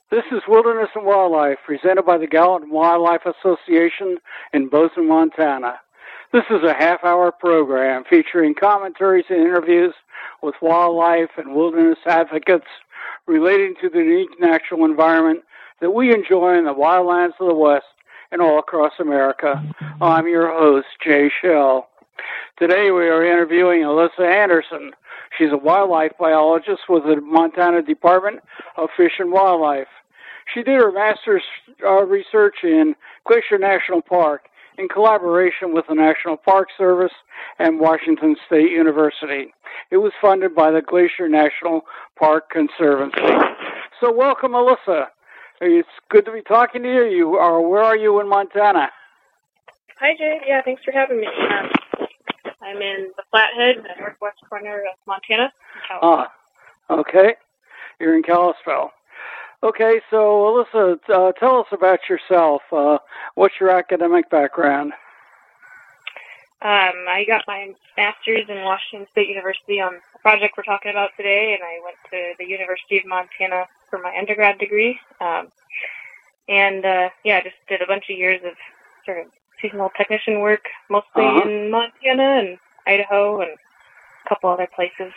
This is Wilderness and Wildlife, presented by the Gallatin Wildlife Association in Bozeman, Montana. This is a half-hour program featuring commentaries and interviews with wildlife and wilderness advocates relating to the unique natural environment that we enjoy in the wildlands of the West and all across America. I'm your host, Jay Shell. Today we are interviewing Alyssa Anderson. She's a wildlife biologist with the Montana Department of Fish and Wildlife. She did her master's research in Glacier National Park in collaboration with the National Park Service and Washington State University. It was funded by the Glacier National Park Conservancy. So welcome, Alyssa. It's good to be talking to you. Where are you in Montana? Hi, Jay. Yeah, thanks for having me. I'm in the Flathead, the northwest corner of Montana, Kalispell. Okay. You're in Kalispell. Okay, so Alyssa, tell us about yourself. What's your academic background? I got my master's in Washington State University on the project we're talking about today, and I went to the University of Montana for my undergrad degree. Just did a bunch of years of sort of seasonal technician work, mostly in Montana and Idaho and a couple other places.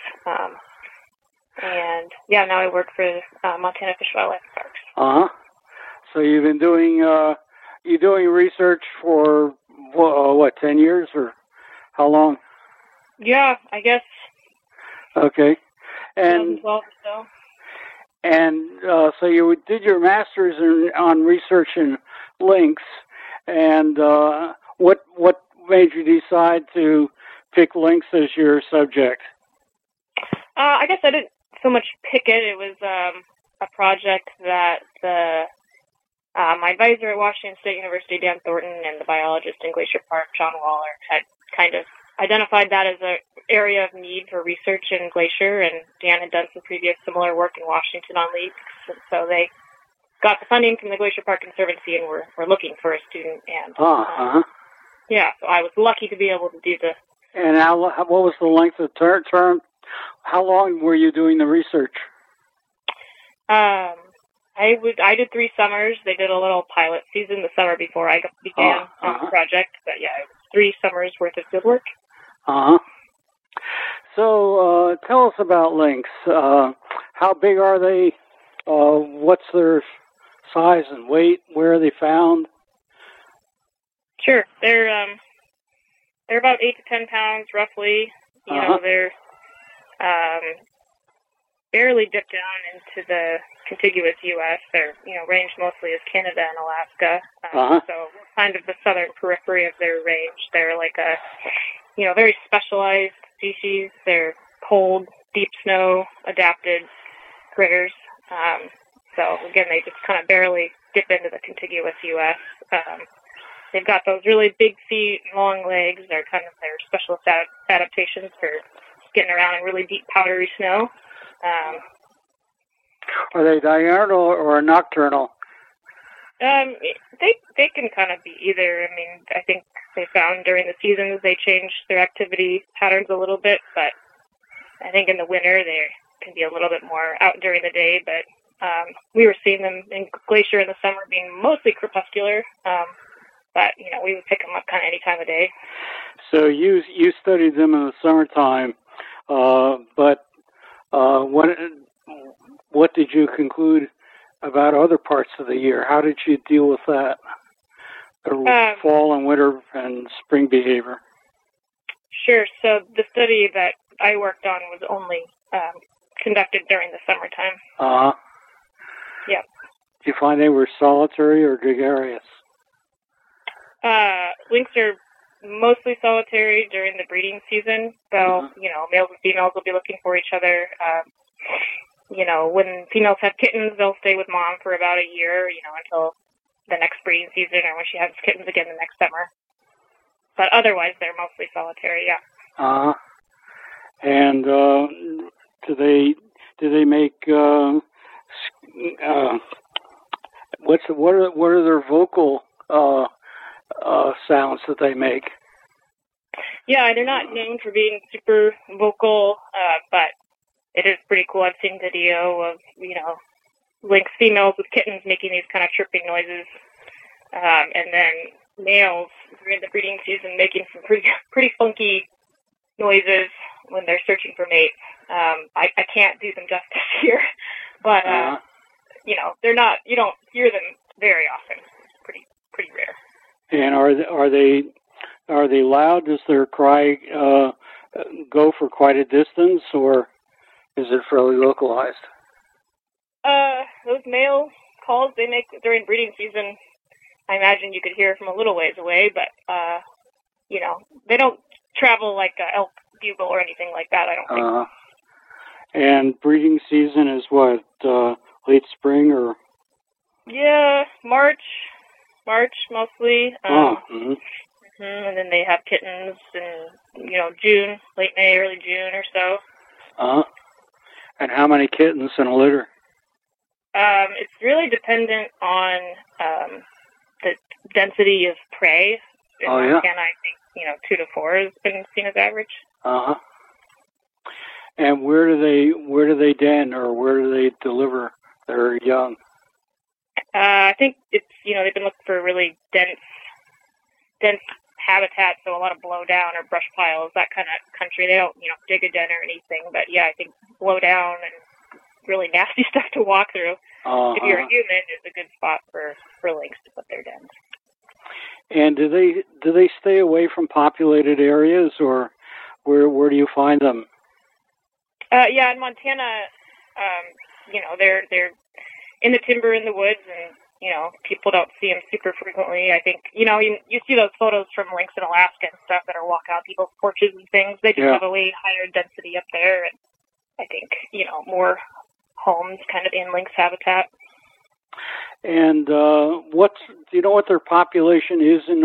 Now I work for Montana Fish and Wildlife Parks. So you've been doing research for 10 years or how long? Yeah, I guess. Okay. And 12 or so. And so you did your master's on research in lynx, and what made you decide to pick lynx as your subject? I guess I didn't so much pick it. It was a project that my advisor at Washington State University, Dan Thornton, and the biologist in Glacier Park, John Waller, had kind of identified that as an area of need for research in Glacier, and Dan had done some previous similar work in Washington on leaks, and so they got the funding from the Glacier Park Conservancy and were looking for a student. And so I was lucky to be able to do this. And what was the length of term? How long were you doing the research? I did 3 summers. They did a little pilot season the summer before I began on the project. But yeah, it was 3 summers worth of field work. So tell us about lynx. How big are they? What's their size and weight? Where are they found? Sure, they're about 8 to 10 pounds roughly. You know, they're barely dip down into the contiguous U.S. They're, range mostly as Canada and Alaska. So kind of the southern periphery of their range. They're like a, very specialized species. They're cold, deep snow adapted critters. So again, they just kind of barely dip into the contiguous U.S. They've got those really big feet, long legs. They're kind of their specialist adaptations for getting around in really deep, powdery snow. Are they diurnal or nocturnal? They can kind of be either. I mean, I think they found during the seasons they change their activity patterns a little bit, but I think in the winter they can be a little bit more out during the day. But we were seeing them in Glacier in the summer being mostly crepuscular, but we would pick them up kind of any time of day. So you studied them in the summertime, but what did you conclude about other parts of the year? How did you deal with that? Fall and winter and spring behavior. Sure. So the study that I worked on was only conducted during the summertime. Yeah. Did you find they were solitary or gregarious? Lynx are mostly solitary during the breeding season. So, males and females will be looking for each other. When females have kittens, they'll stay with mom for about a year, until the next breeding season or when she has kittens again the next summer. But otherwise, they're mostly solitary, yeah. And do they make what are their vocal sounds that they make? Yeah, they're not known for being super vocal, but it is pretty cool. I've seen video of, lynx females with kittens making these kind of chirping noises, and then males during the breeding season making some pretty funky noises when they're searching for mates. I can't do them justice here, but they're not. You don't hear them very often. It's pretty rare. And are they loud? Does their cry go for quite a distance, or is it fairly localized? Those male calls they make during breeding season, I imagine you could hear from a little ways away, but they don't travel like a elk bugle or anything like that. I don't think. And breeding season is what, late spring or? Yeah, March mostly. Mm-hmm. And then they have kittens in, June, late May, early June or so. And how many kittens in a litter? It's really dependent on the density of prey. In Montana, I think, 2 to 4 has been seen as average. And where do they den, or where do they deliver their young? I think it's, they've been looking for really dense habitat, so a lot of blow down or brush piles, that kind of country. They don't, dig a den or anything, but yeah, I think blow down and really nasty stuff to walk through. If you're a human, is a good spot for lynx to put their dens. And do they stay away from populated areas, or where do you find them? In Montana, they're in the timber in the woods, and people don't see them super frequently. I think you see those photos from lynx in Alaska and stuff that are walking out people's porches and things. They just have a way higher density up there, and I think more homes kind of in lynx habitat. And do you know what their population is in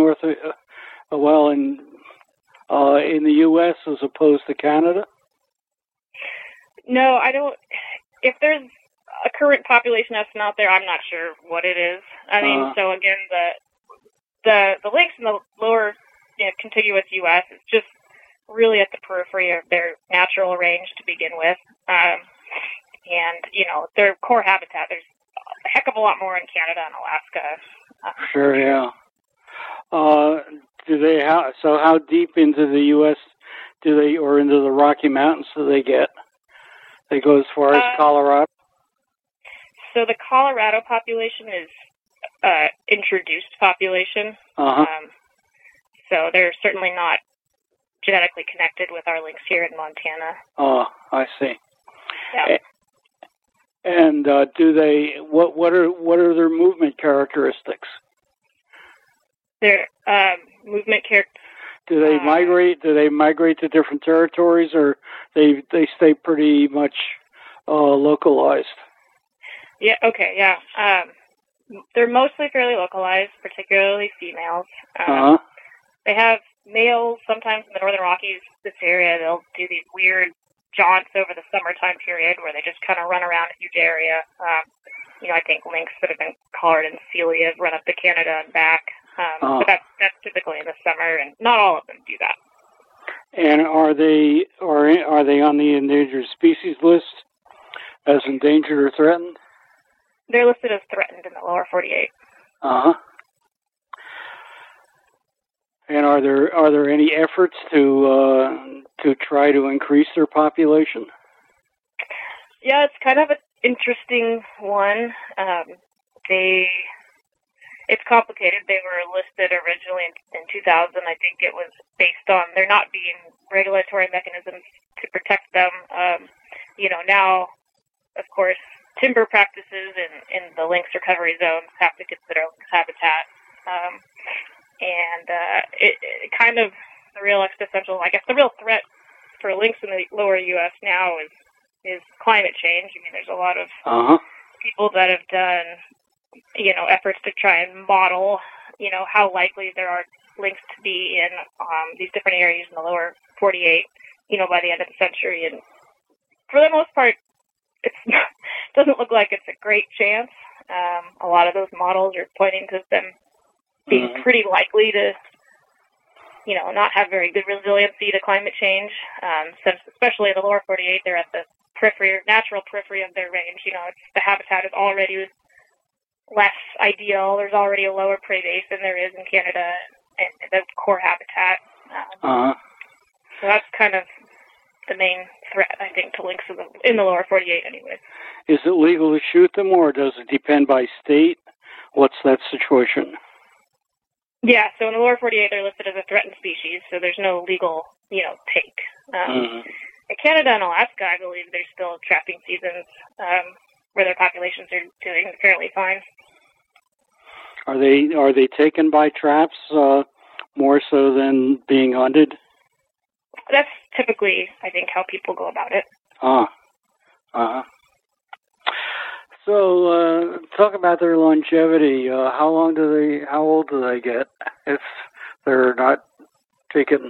in the U.S. as opposed to Canada? No, I don't. If there's a current population estimate out there, I'm not sure what it is. I mean, so again, the lynx in the lower contiguous U.S. is just really at the periphery of their natural range to begin with. And, their core habitat, there's a heck of a lot more in Canada and Alaska. Sure, yeah. So how deep into the U.S. or into the Rocky Mountains do they get? They go as far as Colorado? So the Colorado population is introduced population. So they're certainly not genetically connected with our lynx here in Montana. Oh, I see. Yeah. And do they? What are their movement characteristics? Their movement characteristics. Do they migrate? Do they migrate to different territories, or they stay pretty much localized? Yeah. Okay. Yeah. They're mostly fairly localized, particularly females. They have males sometimes in the Northern Rockies. This area, they'll do these weird jaunts over the summertime period where they just kind of run around a huge area. I think lynx that have been collared in Celia have run up to Canada and back. But that's typically in the summer, and not all of them do that. And are they on the endangered species list as endangered or threatened? They're listed as threatened in the lower 48. And are there any efforts to try to increase their population? Yeah, it's kind of an interesting one. It's complicated. They were listed originally in 2000. I think it was based on there not being regulatory mechanisms to protect them. Now, of course, timber practices in the lynx recovery zones have to consider lynx habitat. It kind of the real existential, I guess, the real threat for lynx in the lower U.S. now is climate change. I mean, there's a lot of people that have done efforts to try and model, how likely there are lynx to be in these different areas in the lower 48, by the end of the century. And for the most part, it doesn't look like it's a great chance. A lot of those models are pointing to them being pretty likely to, not have very good resiliency to climate change. Since especially in the lower 48, they're at the natural periphery of their range. The habitat is already less ideal. There's already a lower prey base than there is in Canada, and the core habitat. So that's kind of the main threat, I think, to lynx in the lower 48 anyways. Is it legal to shoot them, or does it depend by state? What's that situation? Yeah, so in the lower 48, they're listed as a threatened species, so there's no legal, take. In Canada and Alaska, I believe there's still trapping seasons where their populations are doing fairly fine. Are they taken by traps more so than being hunted? That's typically, I think, how people go about it. So, talk about their longevity. How old do they get if they're not taken?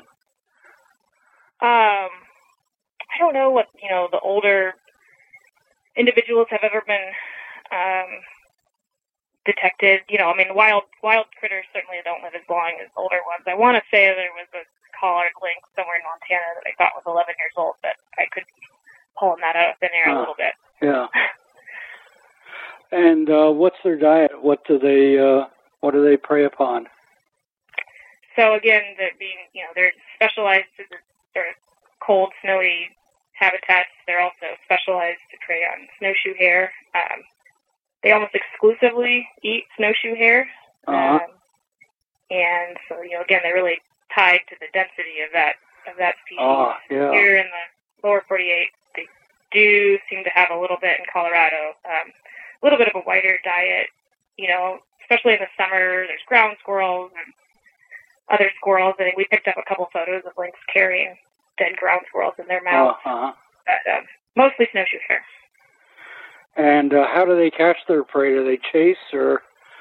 I don't know what, the older individuals have ever been detected. Wild critters certainly don't live as long as older ones. I want to say there was a collared lynx somewhere in Montana that I thought was 11 years old, but I could pull that out of thin air a little bit. Yeah. And what's their diet? What do they prey upon? So again, they're specialized to the sort of cold, snowy habitats. They're also specialized to prey on snowshoe hare. They almost exclusively eat snowshoe hare. And so, again, they're really tied to the density of that species. Here in the lower 48, they do seem to have a little bit in Colorado, a little bit of a wider diet, especially in the summer. There's ground squirrels and other squirrels. I think we picked up a couple photos of lynx carrying dead ground squirrels in their mouths. But mostly snowshoe hare. And how do they catch their prey? Do they chase or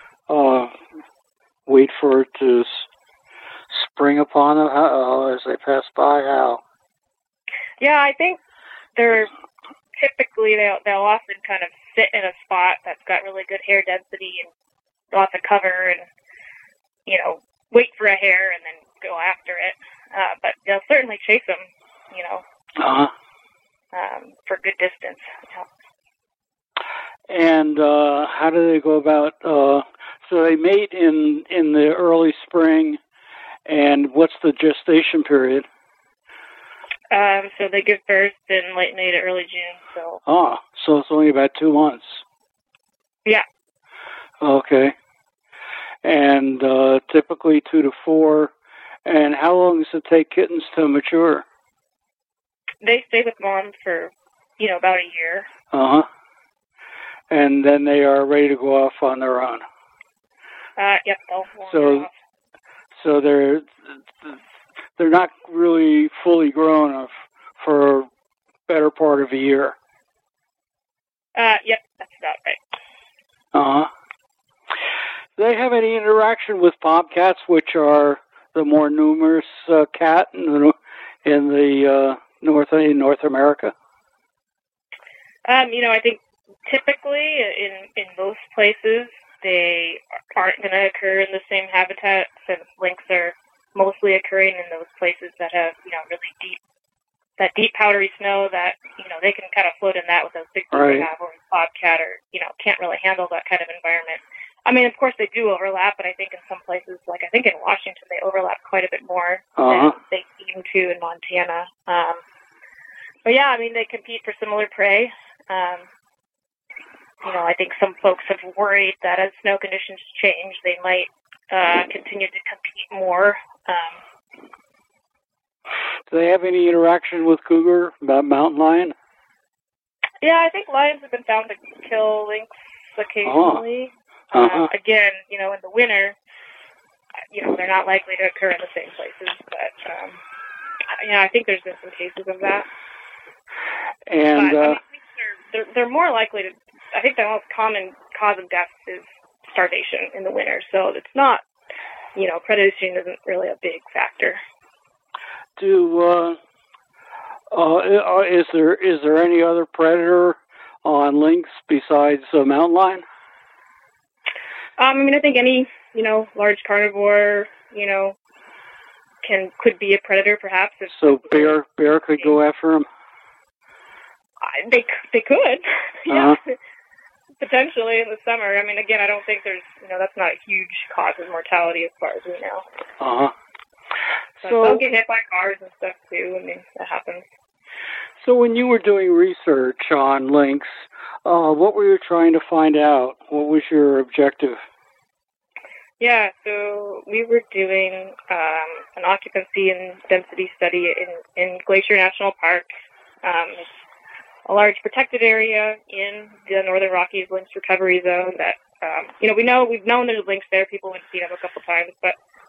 wait for it to spring upon them as they pass by? How? Yeah, I think they're typically, they'll often kind of sit in a spot that's got really good hair density and lots of cover and, wait for a hare and then go after it. But they'll certainly chase them, for good distance. And how do they go about, so they mate in the early spring, and what's the gestation period? So they give birth in late May to early June. So it's only about 2 months. Yeah. Okay. And typically 2 to 4. And how long does it take kittens to mature? They stay with mom for, about a year. And then they are ready to go off on their own. Yep, they'll wander off. So they're not really fully grown for a better part of a year. Yep, that's about right. Do they have any interaction with bobcats, which are the more numerous cat in North America? I think typically in most places they aren't going to occur in the same habitat, since lynx are mostly occurring in those places that have really deep powdery snow that they can kind of float in that with those big boots they have, where bobcat or can't really handle that kind of environment. I mean, of course they do overlap, but I think in some places, like I think in Washington, they overlap quite a bit more than they seem to in Montana. But yeah, I mean, they compete for similar prey. I think some folks have worried that as snow conditions change, they might continue to compete more. Do they have any interaction with cougar, mountain lion? Yeah, I think lions have been found to kill lynx occasionally. Again, in the winter, they're not likely to occur in the same places, but I think there's been some cases of that. And but, they're more likely to. I think the most common cause of death is starvation in the winter, so it's not. Predation isn't really a big factor. Is there any other predator on lynx besides mountain lion? I think any, large carnivore, could be a predator, perhaps. So bear could go after him? They could, yeah, potentially in the summer. I mean, again, I don't think there's, that's not a huge cause of mortality as far as we know. So they'll get hit by cars and stuff too. I mean, that happens. So when you were doing research on lynx, what were you trying to find out? What was your objective? Yeah, so we were doing an occupancy and density study in Glacier National Park. It's a large protected area in the Northern Rockies lynx recovery zone that, we've known there's lynx there. People have seen them a couple times, but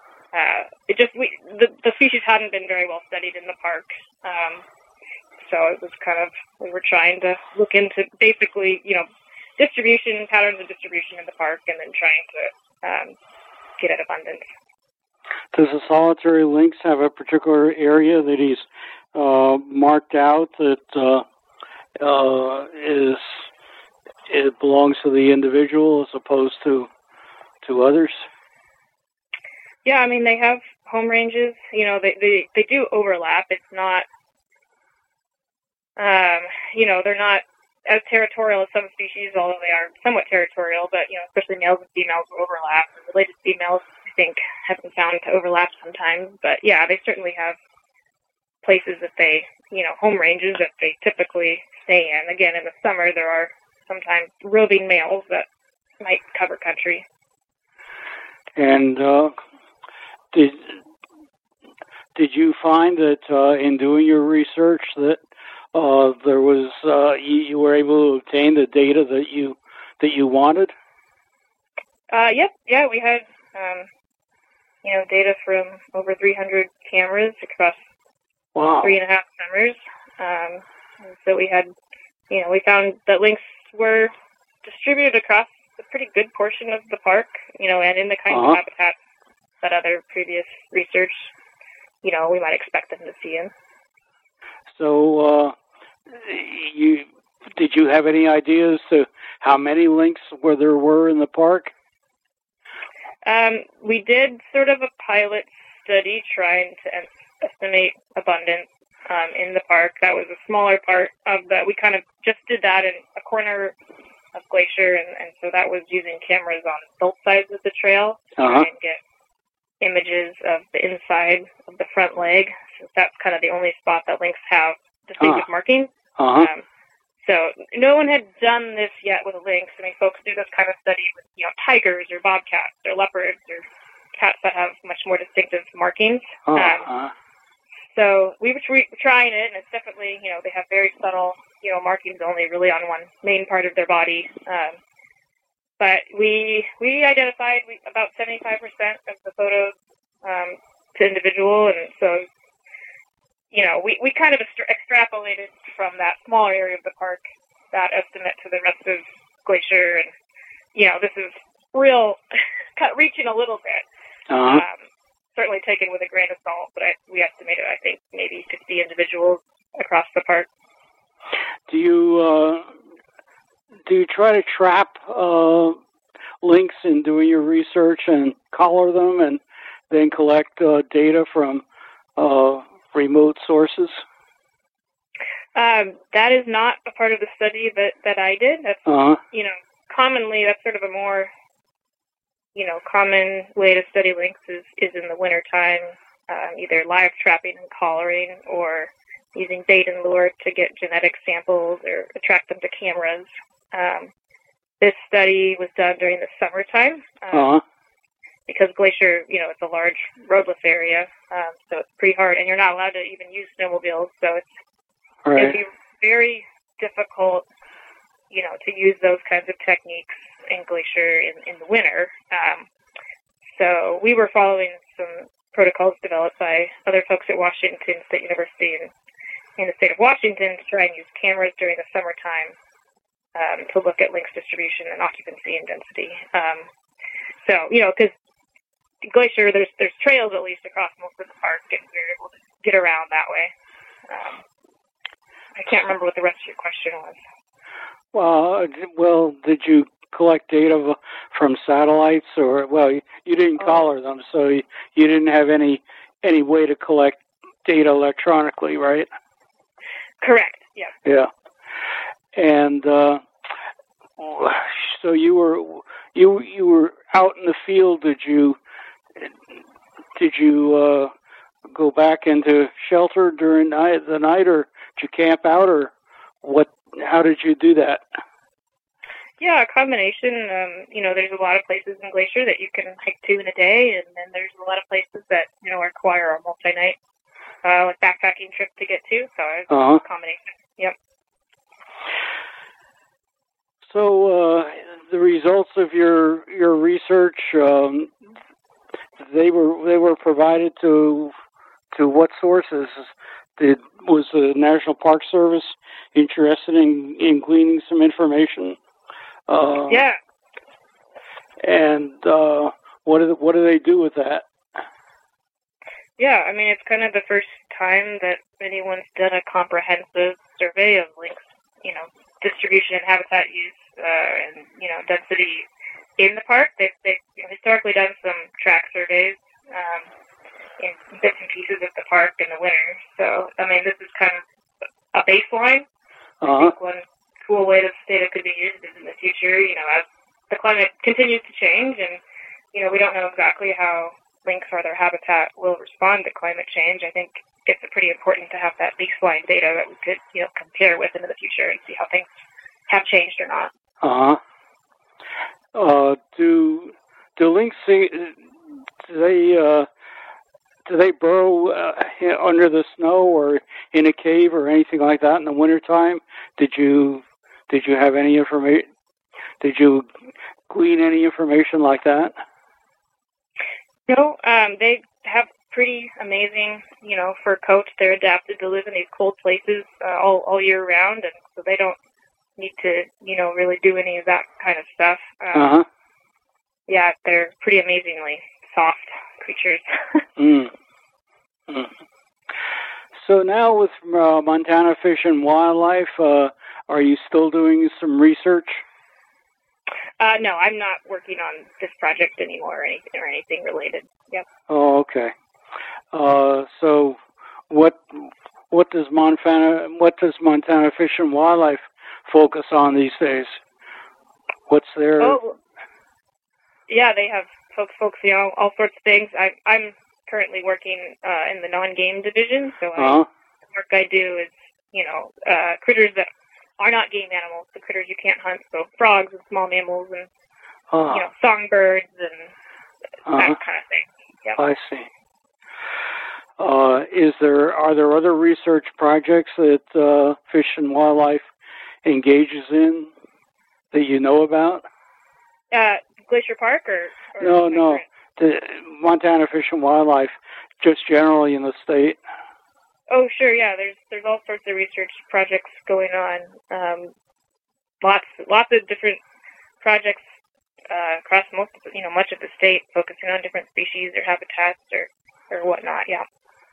the species hadn't been very well studied in the park. So it was we were trying to look into basically, distribution, patterns of distribution in the park, and then trying to get at abundance. Does the solitary lynx have a particular area that he's marked out that it belongs to the individual as opposed to others? Yeah, I mean, they have home ranges. They do overlap. It's not, they're not as territorial as some species, although they are somewhat territorial, but, especially males and females overlap. And related females, I think, have been found to overlap sometimes. But, yeah, they certainly have places that they, home ranges that they typically stay in. Again, in the summer, there are sometimes roving males that might cover country. And did you find that in doing your research that there was you were able to obtain the data that you wanted? Yep. Yeah, we had data from over 300 cameras across 3.5 summers. So we had, we found that lynx were distributed across a pretty good portion of the park, and in the kinds of habitats that other previous research, we might expect them to see in. So, did you have any ideas to how many lynx there were in the park? We did sort of a pilot study trying to estimate abundance in the park. That was a smaller part of we kind of just did that in a corner of Glacier, and so that was using cameras on both sides of the trail to try and get images of the inside of the front leg, since that's kind of the only spot that lynx have distinctive markings. So no one had done this yet with a lynx. I mean, folks do this kind of study with, tigers or bobcats or leopards or cats that have much more distinctive markings. So we were trying it, and it's definitely, they have very subtle, markings only really on one main part of their body. But we identified about 75% of the photos to individual, and so, we kind of extrapolated from that smaller area of the park, that estimate to the rest of Glacier, and, this is real, reaching a little bit. Certainly taken with a grain of salt, but we estimated, I think, maybe 50 individuals across the park. Do you try to trap lynx in doing your research and collar them and then collect data from remote sources? That is not a part of the study that I did. That's, commonly that's sort of a more, common way to study lynx is in the wintertime, either live trapping and collaring or using bait and lure to get genetic samples or attract them to cameras. This study was done during the summertime because Glacier, it's a large roadless area, so it's pretty hard, and you're not allowed to even use snowmobiles, so it'd be very difficult, to use those kinds of techniques in Glacier in the winter. So we were following some protocols developed by other folks at Washington State University and in the state of Washington to try and use cameras during the summertime to look at lynx distribution and occupancy and density. So, because Glacier, there's trails at least across most of the park, and we were able to get around that way. I can't remember what the rest of your question was. Well, did you collect data from satellites, or you didn't collar them, so you didn't have any way to collect data electronically, right? Correct. Yeah. Yeah. And so you were out in the field. Did you go back into shelter during the night, or did you camp out, or what? How did you do that? Yeah, a combination. There's a lot of places in Glacier that you can hike to in a day, and then there's a lot of places that require a multi-night backpacking trip to get to. So it's a combination. Yep. So the results of your research, they were provided to what sources? Was the National Park Service interested in gleaning some information? Yeah. And what do they do with that? Yeah, I mean, it's kind of the first time that anyone's done a comprehensive survey of lynx, distribution and habitat use, and density in the park. They've historically done some track surveys in bits and pieces of the park in the winter. So, I mean, this is kind of a baseline. I think one cool way this data could be used is in the future, as the climate continues to change and, we don't know exactly how lynx or their habitat will respond to climate change. I think it's pretty important to have that baseline data that we could, compare with into the future and see how things have changed or not. Do lynx do they burrow under the snow or in a cave or anything like that in the wintertime? Did you have any information? Did you glean any information like that? No, they have pretty amazing, fur coats. They're adapted to live in these cold places all year round, and so they don't need to, really do any of that kind of stuff. Yeah, they're pretty amazingly soft creatures. So now with Montana Fish and Wildlife, are you still doing some research? No, I'm not working on this project anymore or anything related. Yep. Oh, okay. So what does Montana Fish and Wildlife focus on these days? What's their? Oh, yeah, they have focusing on all sorts of things. I'm currently working in the non-game division, so the work I do is critters that are not game animals, the critters you can't hunt, so frogs and small mammals and songbirds and that kind of thing. Yep. I see. Are there other research projects that Fish and Wildlife engages in that you know about? Glacier Park or no, the Montana Fish and Wildlife, just generally in the state. Oh, sure, yeah. There's all sorts of research projects going on. Lots of different projects across much of the state, focusing on different species or habitats or whatnot. Yeah.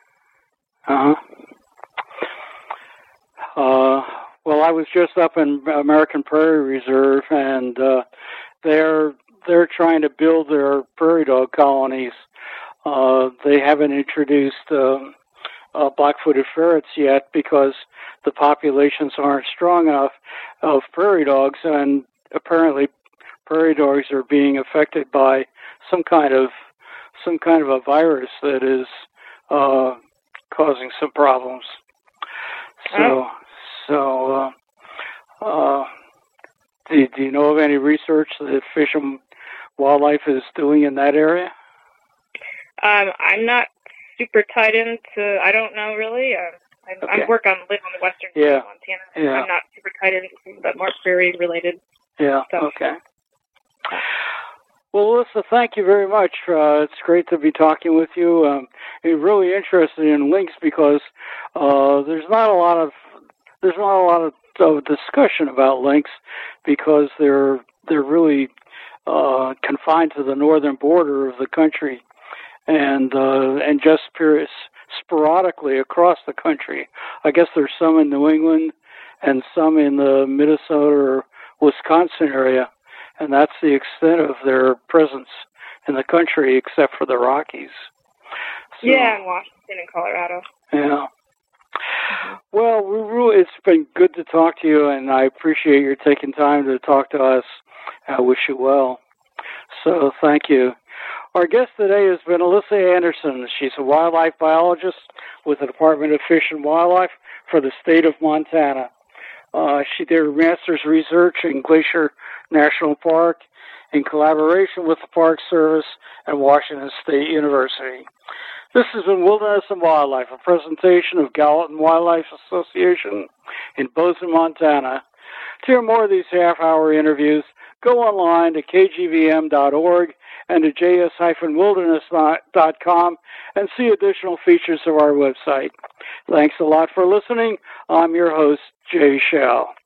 Well, I was just up in American Prairie Reserve, and they're trying to build their prairie dog colonies. They haven't introduced black-footed ferrets yet because the populations aren't strong enough of prairie dogs, and apparently prairie dogs are being affected by some kind of a virus that is causing some problems. Do you know of any research that Fish and Wildlife is doing in that area? I'm not super tied into. I don't know really. I live on the western side of Montana. Yeah. I'm not super tied into but more prairie related. Yeah. Stuff. Okay. Well, Alyssa, thank you very much. It's great to be talking with you. I'm really interested in lynx because there's not a lot of discussion about lynx because they're really confined to the northern border of the country, and just sporadically across the country. I guess there's some in New England and some in the Minnesota or Wisconsin area, and that's the extent of their presence in the country, except for the Rockies. So, yeah, in Washington and Colorado. Yeah. Well, it's been good to talk to you, and I appreciate your taking time to talk to us. I wish you well. So thank you. Our guest today has been Alyssa Anderson. She's a wildlife biologist with the Department of Fish and Wildlife for the state of Montana. She did her master's research in Glacier National Park in collaboration with the Park Service and Washington State University. This has been Wilderness and Wildlife, a presentation of Gallatin Wildlife Association in Bozeman, Montana. To hear more of these half-hour interviews, go online to kgvm.org and to js-wilderness.com and see additional features of our website. Thanks a lot for listening. I'm your host, Jay Shell.